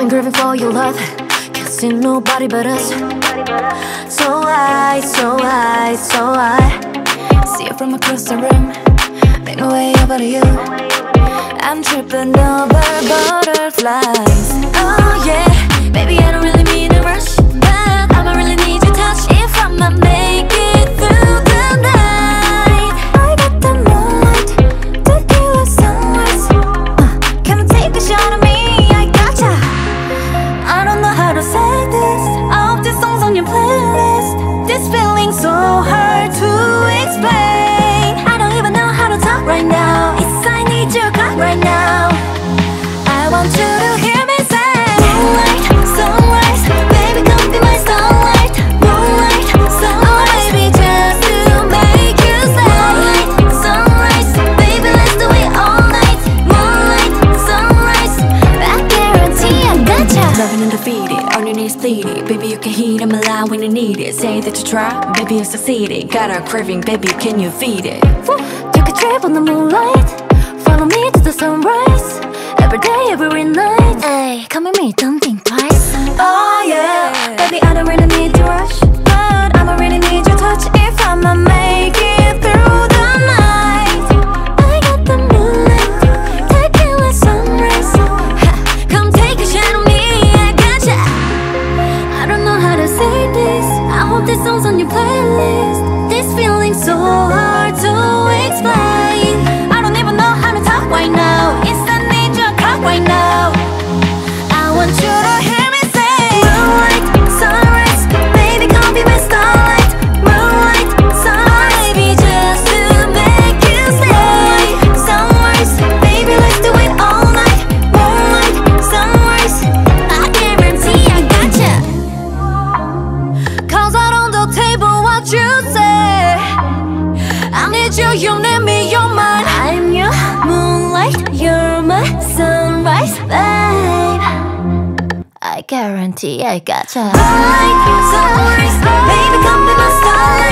craving for your love. Can't see nobody but us. So I see you from across the room. Make my way over to you. I'm tripping over butterflies. Oh yeah, baby, I don't really mean to rush, but I'ma really need your touch if I'ma make it through the night. I got the moonlight, tequila sunrise. Come take a shot of me, I gotcha. I don't know how to say this. All of these songs on your playlist. This feeling's so hard to explain. I don't even know how to talk right now. It's I need your clock right now. I want you to hear me say moonlight, sunrise, baby come be my starlight. Moonlight, sunrise, baby just to make you say moonlight, sunrise, baby let's do it all night. Moonlight, sunrise, I guarantee I gotcha. Loving and defeated, on your knees pleading. Baby you can heat, I'm alive when you need it. Say that you try, baby you succeeded. Got a craving, baby can you feed it? Take a trip on the moonlight, follow me to the sunrise. Every day, every night. Ay, come with me, don't think twice. Oh yeah, baby I don't really need to rush, but I'ma really need your touch if I'ma make it through the night. I got the moonlight, tequila sunrise. Ha, come take a shot on me, I gotcha. I don't know how to say this. I hope this song's on your playlist. This feeling's so hard to explain. I don't even know how to talk right now. It's I need your clock right now. I want you to hear me say moonlight, sunrise, baby come be my starlight. Moonlight, sunrise, baby just to make you say sunrise, baby let's do it all night. Moonlight, sunrise, I guarantee I gotcha. Cause out on the table what you say. I need you, you need me, you're mine. I'm your moonlight, you're my sunrise, babe. I guarantee I gotcha. Moonlight, sunrise, baby come be my starlight.